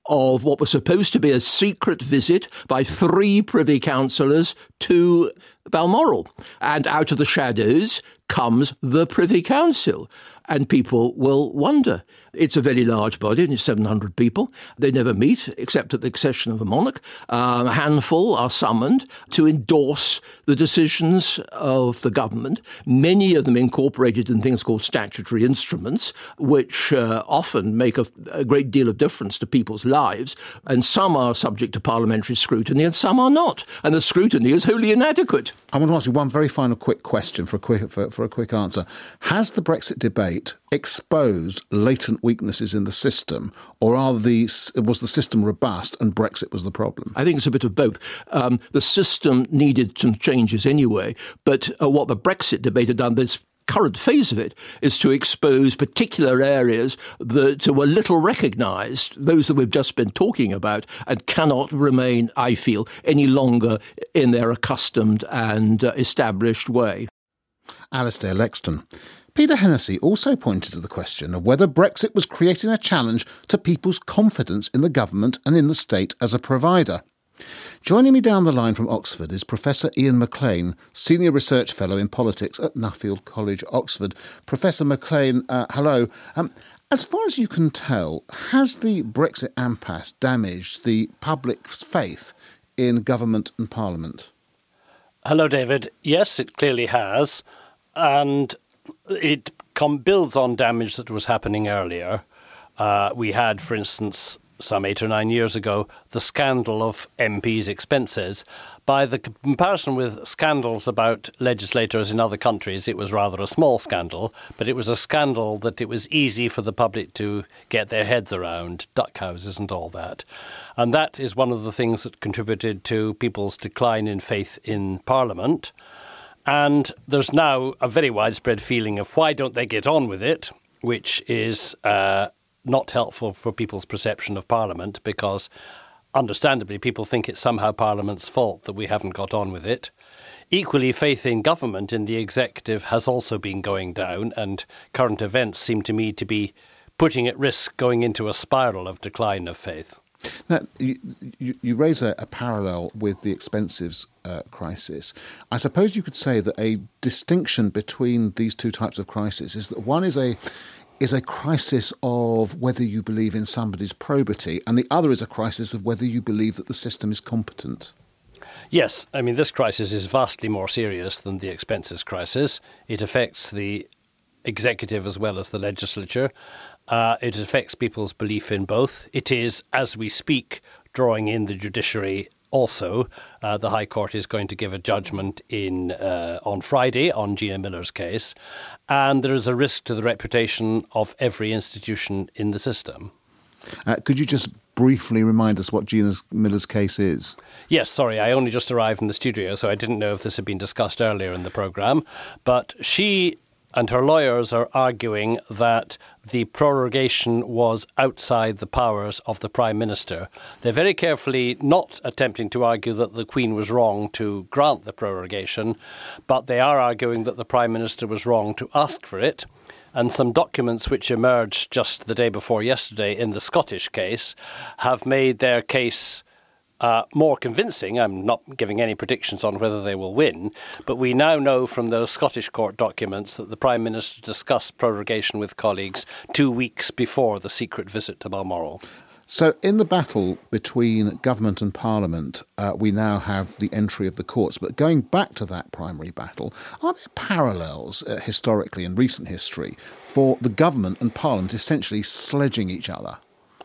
of what was supposed to be a secret visit by three Privy Councillors to Balmoral. And out of the shadows comes the Privy Council. And people will wonder. It's a very large body, only seven hundred people. They never meet, except at the accession of a monarch. Um, a handful are summoned to endorse the decisions of the government, many of them incorporated in things called statutory instruments, which uh, often make a, a great deal of difference to people's lives. And some are subject to parliamentary scrutiny and some are not. And the scrutiny is wholly inadequate. I want to ask you one very final quick question for a quick, for, for a quick answer. Has the Brexit debate exposed latent weaknesses in the system, or are the, was the system robust and Brexit was the problem? I think it's a bit of both. Um, the system needed some changes anyway, but uh, what the Brexit debate had done, this current phase of it, is to expose particular areas that were little recognised, those that we've just been talking about, and cannot remain, I feel, any longer in their accustomed and uh, established way. Alistair Lexton. Peter Hennessy also pointed to the question of whether Brexit was creating a challenge to people's confidence in the government and in the state as a provider. Joining me down the line from Oxford is Professor Ian Maclean, Senior Research Fellow in Politics at Nuffield College, Oxford. Professor Maclean, uh, hello. Um, as far as you can tell, has the Brexit impasse damaged the public's faith in government and Parliament? Hello, David. Yes, it clearly has. And it com- builds on damage that was happening earlier. Uh, we had, for instance, some eight or nine years ago, the scandal of M Ps' expenses. By the comparison with scandals about legislators in other countries, it was rather a small scandal, but it was a scandal that it was easy for the public to get their heads around, duck houses and all that. And that is one of the things that contributed to people's decline in faith in Parliament. And there's now a very widespread feeling of why don't they get on with it, which is uh, not helpful for people's perception of Parliament, because understandably people think it's somehow Parliament's fault that we haven't got on with it. Equally, faith in government, in the executive, has also been going down, and current events seem to me to be putting at risk going into a spiral of decline of faith. Now, you, you, you raise a, a parallel with the expenses uh, crisis. I suppose you could say that a distinction between these two types of crisis is that one is a is a crisis of whether you believe in somebody's probity, and the other is a crisis of whether you believe that the system is competent. Yes, I mean, this crisis is vastly more serious than the expenses crisis. It affects the executive as well as the legislature. Uh, it affects people's belief in both. It is, as we speak, drawing in the judiciary also. Uh, the High Court is going to give a judgment in uh, on Friday on Gina Miller's case. And there is a risk to the reputation of every institution in the system. Uh, could you just briefly remind us what Gina Miller's case is? Yes, sorry, I only just arrived in the studio, so I didn't know if this had been discussed earlier in the programme. But she and her lawyers are arguing that the prorogation was outside the powers of the Prime Minister. They're very carefully not attempting to argue that the Queen was wrong to grant the prorogation, but they are arguing that the Prime Minister was wrong to ask for it. And some documents which emerged just the day before yesterday in the Scottish case have made their case Uh, more convincing. I'm not giving any predictions on whether they will win, but we now know from those Scottish court documents that the Prime Minister discussed prorogation with colleagues two weeks before the secret visit to Balmoral. So in the battle between government and Parliament, uh, we now have the entry of the courts. But going back to that primary battle, are there parallels uh, historically in recent history for the government and Parliament essentially sledging each other?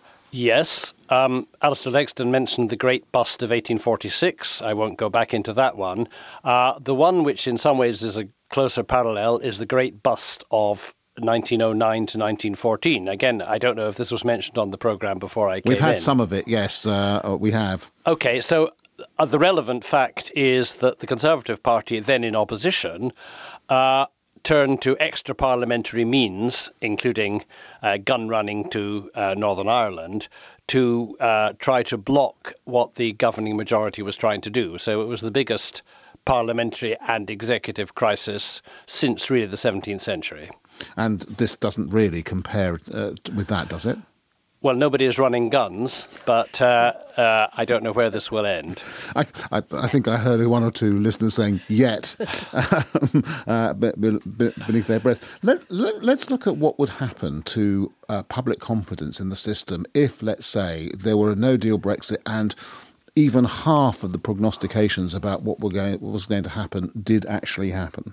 Yes. Um, Alistair Lexton mentioned the Great Bust of eighteen forty-six. I won't go back into that one. Uh, the one which in some ways is a closer parallel is the Great Bust of nineteen oh nine to nineteen fourteen. Again, I don't know if this was mentioned on the programme before I came in. We've had in. some of it, yes, uh, we have. OK, so uh, the relevant fact is that the Conservative Party, then in opposition, uh, turned to extra parliamentary means, including uh, gun running to uh, Northern Ireland, to uh, try to block what the governing majority was trying to do. So it was the biggest parliamentary and executive crisis since really the seventeenth century. And this doesn't really compare uh, with that, does it? Well, nobody is running guns, but uh, uh, I don't know where this will end. I, I, I think I heard one or two listeners saying "yet" um, uh, beneath their breath. Let, let, let's look at what would happen to uh, public confidence in the system if, let's say, there were a no-deal Brexit and even half of the prognostications about what, were going, what was going to happen did actually happen.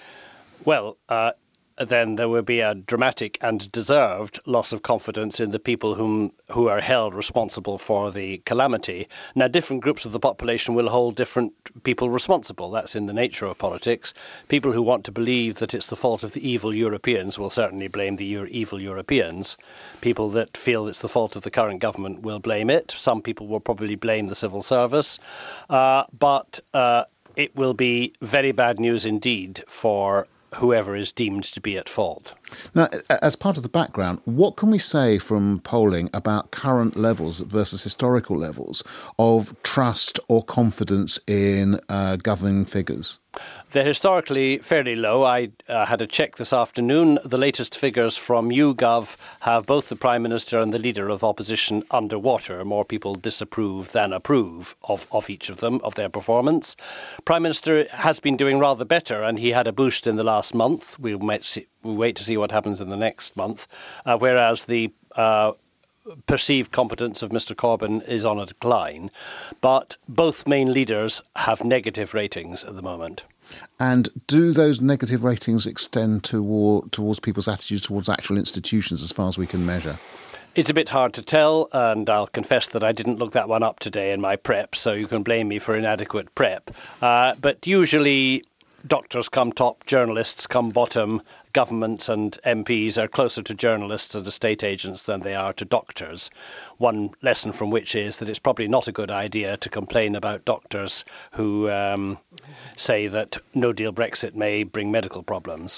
Well, uh, then there will be a dramatic and deserved loss of confidence in the people whom who are held responsible for the calamity. Now, different groups of the population will hold different people responsible. That's in the nature of politics. People who want to believe that it's the fault of the evil Europeans will certainly blame the Euro- evil Europeans. People that feel it's the fault of the current government will blame it. Some people will probably blame the civil service. Uh, but uh, it will be very bad news indeed for whoever is deemed to be at fault. Now, as part of the background, what can we say from polling about current levels versus historical levels of trust or confidence in uh, governing figures? They're historically fairly low. I uh, had a check this afternoon. The latest figures from YouGov have both the Prime Minister and the Leader of Opposition underwater. More people disapprove than approve of, of each of them, of their performance. Prime Minister has been doing rather better, and he had a boost in the last month. We'll wait, see, we'll wait to see what happens in the next month, uh, whereas the uh, perceived competence of Mister Corbyn is on a decline. But both main leaders have negative ratings at the moment. And do those negative ratings extend toward, towards people's attitudes towards actual institutions as far as we can measure? It's a bit hard to tell, and I'll confess that I didn't look that one up today in my prep, so you can blame me for inadequate prep. Uh, but usually doctors come top, journalists come bottom. Governments and M Ps are closer to journalists and estate agents than they are to doctors. One lesson from which is that it's probably not a good idea to complain about doctors who um, say that no-deal Brexit may bring medical problems.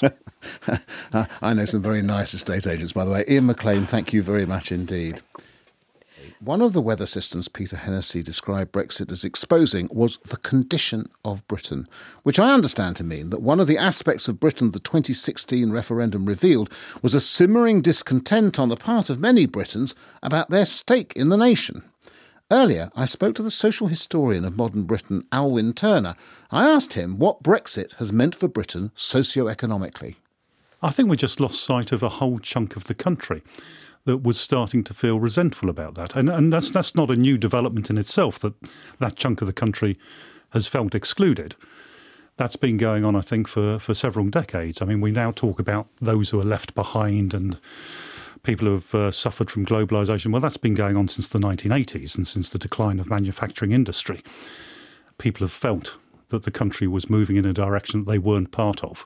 I know some very nice estate agents, by the way. Ian McLean, thank you very much indeed. One of the weather systems Peter Hennessy described Brexit as exposing was the condition of Britain, which I understand to mean that one of the aspects of Britain the twenty sixteen referendum revealed was a simmering discontent on the part of many Britons about their stake in the nation. Earlier, I spoke to the social historian of modern Britain, Alwyn Turner. I asked him what Brexit has meant for Britain socio-economically. I think we just lost sight of a whole chunk of the country that was starting to feel resentful about that. And, and that's that's not a new development in itself, that that chunk of the country has felt excluded. That's been going on, I think, for, for several decades. I mean, we now talk about those who are left behind and people who have uh, suffered from globalisation. Well, that's been going on since the nineteen eighties and since the decline of manufacturing industry. People have felt that the country was moving in a direction that they weren't part of.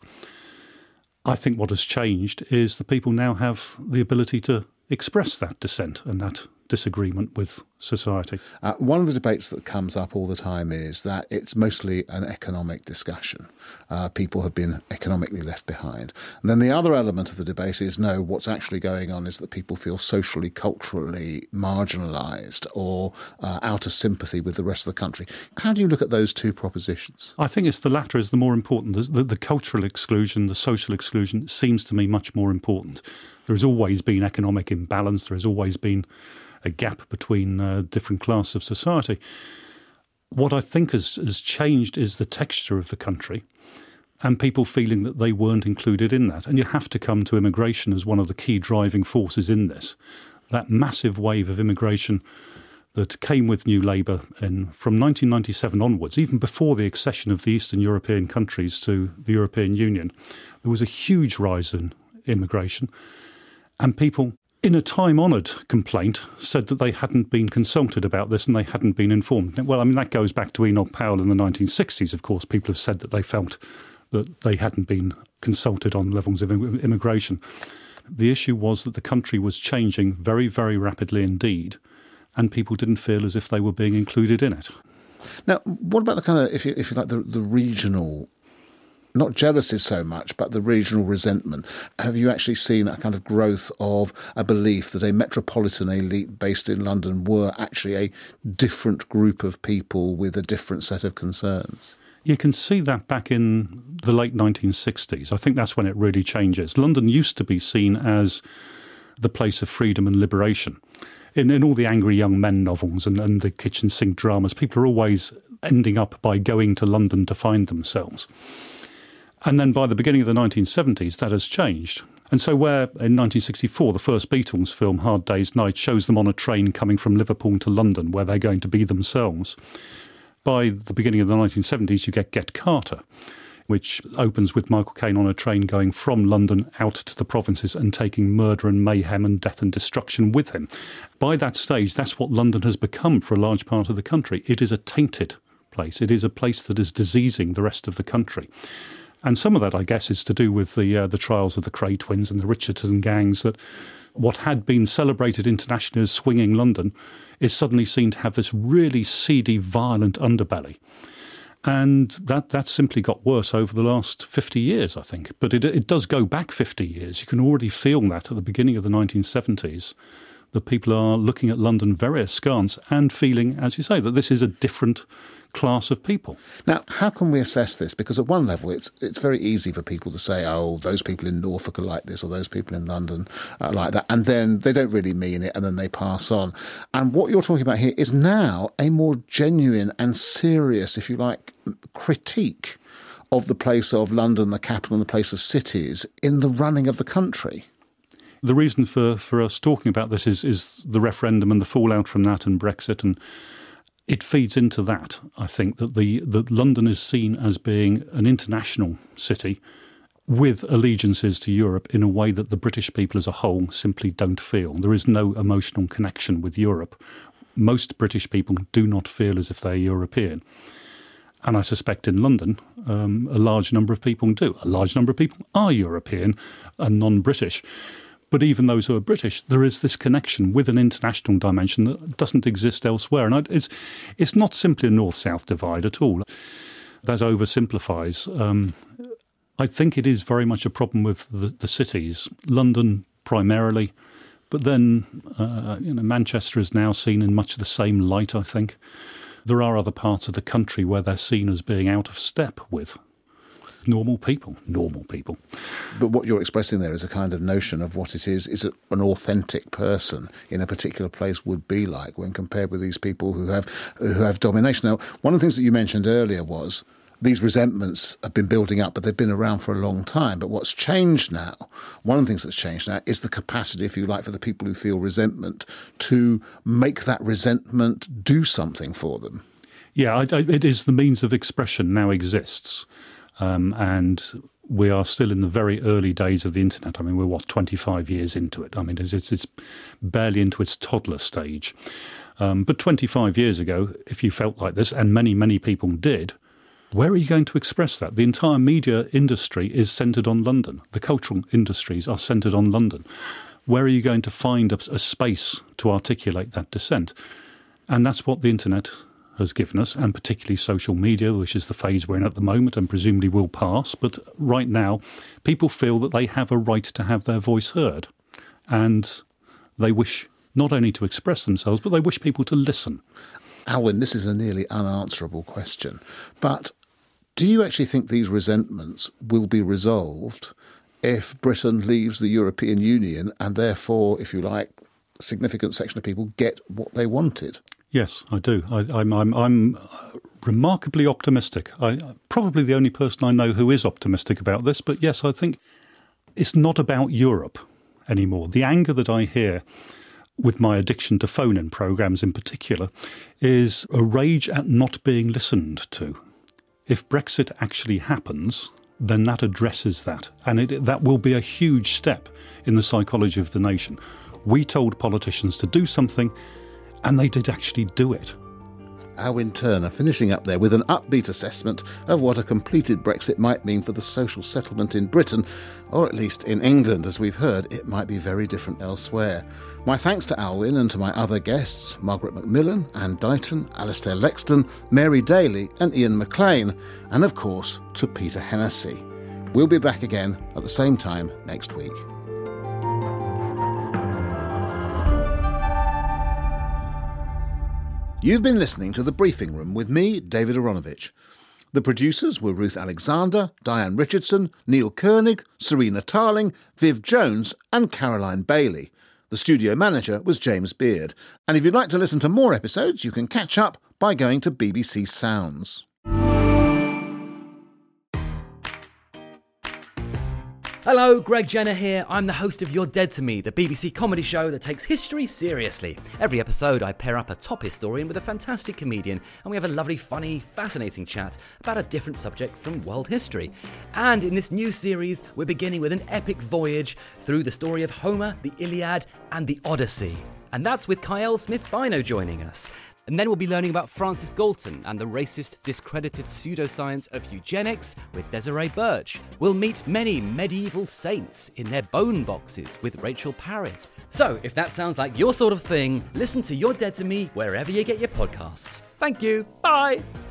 I think what has changed is that people now have the ability to express that dissent and that disagreement with society. Uh, one of the debates that comes up all the time is that it's mostly an economic discussion. Uh, people have been economically left behind. And then the other element of the debate is, no, what's actually going on is that people feel socially, culturally marginalised or uh, out of sympathy with the rest of the country. How do you look at those two propositions? I think it's the latter is the more important. The, the, the cultural exclusion, the social exclusion seems to me much more important. There has always been economic imbalance. There has always been a gap between uh, different classes of society. What I think has, has changed is the texture of the country and people feeling that they weren't included in that. And you have to come to immigration as one of the key driving forces in this. That massive wave of immigration that came with New Labour in, from nineteen ninety-seven onwards, even before the accession of the Eastern European countries to the European Union, there was a huge rise in immigration. And people, in a time-honoured complaint, said that they hadn't been consulted about this and they hadn't been informed. Well, I mean, that goes back to Enoch Powell in the nineteen sixties, of course. People have said that they felt that they hadn't been consulted on levels of immigration. The issue was that the country was changing very, very rapidly indeed, and people didn't feel as if they were being included in it. Now, what about the kind of, if you, if you like, the, the regional, not jealousy so much, but the regional resentment? Have you actually seen a kind of growth of a belief that a metropolitan elite based in London were actually a different group of people with a different set of concerns? You can see that back in the late nineteen sixties. I think that's when it really changes. London used to be seen as the place of freedom and liberation. in, in all the angry young men novels and, and the kitchen sink dramas, people are always ending up by going to London to find themselves. And then by the beginning of the nineteen seventies, that has changed. And so where in nineteen sixty-four, the first Beatles film, Hard Day's Night, shows them on a train coming from Liverpool to London where they're going to be themselves, by the beginning of the nineteen seventies, you get Get Carter, which opens with Michael Caine on a train going from London out to the provinces and taking murder and mayhem and death and destruction with him. By that stage, that's what London has become for a large part of the country. It is a tainted place. It is a place that is diseasing the rest of the country. And some of that, I guess, is to do with the uh, the trials of the Kray twins and the Richardson gangs, that what had been celebrated internationally as swinging London is suddenly seen to have this really seedy, violent underbelly. And that, that simply got worse over the last fifty years, I think. But it, it does go back fifty years. You can already feel that at the beginning of the nineteen seventies, that people are looking at London very askance and feeling, as you say, that this is a different class of people. Now, how can we assess this? Because at one level, it's it's very easy for people to say, oh, those people in Norfolk are like this, or those people in London are like that, and then they don't really mean it, and then they pass on. And what you're talking about here is now a more genuine and serious, if you like, critique of the place of London, the capital, and the place of cities in the running of the country. The reason for, for us talking about this is, is the referendum and the fallout from that and Brexit, and it feeds into that, I think, that the that London is seen as being an international city with allegiances to Europe in a way that the British people as a whole simply don't feel. There is no emotional connection with Europe. Most British people do not feel as if they're European. And I suspect in London, um, a large number of people do. A large number of people are European and non-British. But even those who are British, there is this connection with an international dimension that doesn't exist elsewhere. And it's it's not simply a north-south divide at all. That oversimplifies. Um, I think it is very much a problem with the, the cities. London primarily, but then uh, you know, Manchester is now seen in much the same light, I think. There are other parts of the country where they're seen as being out of step with normal people, normal people. But what you're expressing there is a kind of notion of what it is, is it an authentic person in a particular place would be like when compared with these people who have who have domination. Now, one of the things that you mentioned earlier was these resentments have been building up, but they've been around for a long time. But what's changed now, one of the things that's changed now is the capacity, if you like, for the people who feel resentment to make that resentment do something for them. Yeah, I, I, it is the means of expression now exists. Um, and we are still in the very early days of the internet. I mean, we're, what, twenty-five years into it? I mean, it's, it's, it's barely into its toddler stage. Um, but twenty-five years ago, if you felt like this, and many, many people did, where are you going to express that? The entire media industry is centred on London. The cultural industries are centred on London. Where are you going to find a, a space to articulate that dissent? And that's what the internet has given us, and particularly social media, which is the phase we're in at the moment and presumably will pass. But right now, people feel that they have a right to have their voice heard. And they wish not only to express themselves, but they wish people to listen. Alwyn, this is a nearly unanswerable question. But do you actually think these resentments will be resolved if Britain leaves the European Union and therefore, if you like, a significant section of people get what they wanted? Yes, I do. I, I'm, I'm, I'm remarkably optimistic. I, probably the only person I know who is optimistic about this. But yes, I think it's not about Europe anymore. The anger that I hear with my addiction to phone-in programmes in particular is a rage at not being listened to. If Brexit actually happens, then that addresses that. And it, that will be a huge step in the psychology of the nation. We told politicians to do something, and they did actually do it. Alwyn Turner finishing up there with an upbeat assessment of what a completed Brexit might mean for the social settlement in Britain, or at least in England. As we've heard, it might be very different elsewhere. My thanks to Alwyn and to my other guests, Margaret Macmillan, Anne Dighton, Alistair Lexton, Mary Daly and Ian McLean, and of course to Peter Hennessy. We'll be back again at the same time next week. You've been listening to The Briefing Room with me, David Aronovich. The producers were Ruth Alexander, Diane Richardson, Neil Koenig, Serena Tarling, Viv Jones and Caroline Bailey. The studio manager was James Beard. And if you'd like to listen to more episodes, you can catch up by going to B B C Sounds. Hello, Greg Jenner here. I'm the host of You're Dead to Me, the B B C comedy show that takes history seriously. Every episode, I pair up a top historian with a fantastic comedian, and we have a lovely, funny, fascinating chat about a different subject from world history. And in this new series, we're beginning with an epic voyage through the story of Homer, the Iliad, and the Odyssey. And that's with Kyle Smith-Bino joining us. And then we'll be learning about Francis Galton and the racist, discredited pseudoscience of eugenics with Desiree Birch. We'll meet many medieval saints in their bone boxes with Rachel Parrott. So, if that sounds like your sort of thing, listen to You're Dead to Me wherever you get your podcasts. Thank you. Bye.